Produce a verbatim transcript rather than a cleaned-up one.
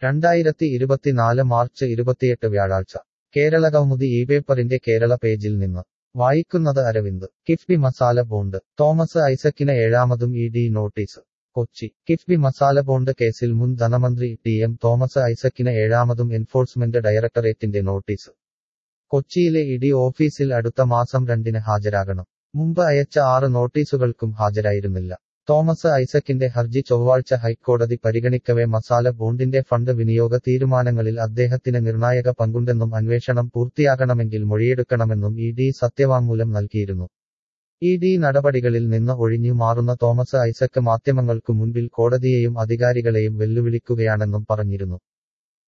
രണ്ടായിരത്തി ഇരുപത്തിനാല് മാർച്ച് ഇരുപത്തിയെട്ട് വ്യാഴാഴ്ച കേരള കൗമുദി ഈ പേപ്പറിന്റെ കേരള പേജിൽ നിന്ന് വായിക്കുന്നത് അരവിന്ദ് കിഫ്ബി മസാല ബോണ്ട് തോമസ് ഐസക്കിന് ഏഴാമതും E D notice Kochi KIIFB masala bond കേസിൽ മുൻ ധനമന്ത്രി ടി എം തോമസ് ഐസക്കിന് ഏഴാമതും എൻഫോഴ്സ്മെന്റ് ഡയറക്ടറേറ്റിന്റെ നോട്ടീസ് കൊച്ചിയിലെ ഇ ഡി ഓഫീസിൽ അടുത്ത മാസം രണ്ടിന് ഹാജരാകണം മുമ്പ് അയച്ച ആറ് നോട്ടീസുകൾക്കും ഹാജരായിരുന്നില്ല തോമസ് ഐസക്കിന്റെ ഹർജി ചൊവ്വാഴ്ച ഹൈക്കോടതി പരിഗണിക്കവേ മസാല ബോണ്ടിന്റെ ഫണ്ട് വിനിയോഗ തീരുമാനങ്ങളിൽ അദ്ദേഹത്തിന് നിർണായക പങ്കുണ്ടെന്നും അന്വേഷണം പൂർത്തിയാകണമെങ്കിൽ മൊഴിയെടുക്കണമെന്നും ഇ ഡി സത്യവാങ്മൂലം നൽകിയിരുന്നു ഇ ഡി നടപടികളിൽ നിന്ന് ഒഴിഞ്ഞു മാറുന്ന തോമസ് ഐസക്ക് മാധ്യമങ്ങൾക്കു മുൻപിൽ കോടതിയെയും അധികാരികളെയും വെല്ലുവിളിക്കുകയാണെന്നും പറഞ്ഞിരുന്നു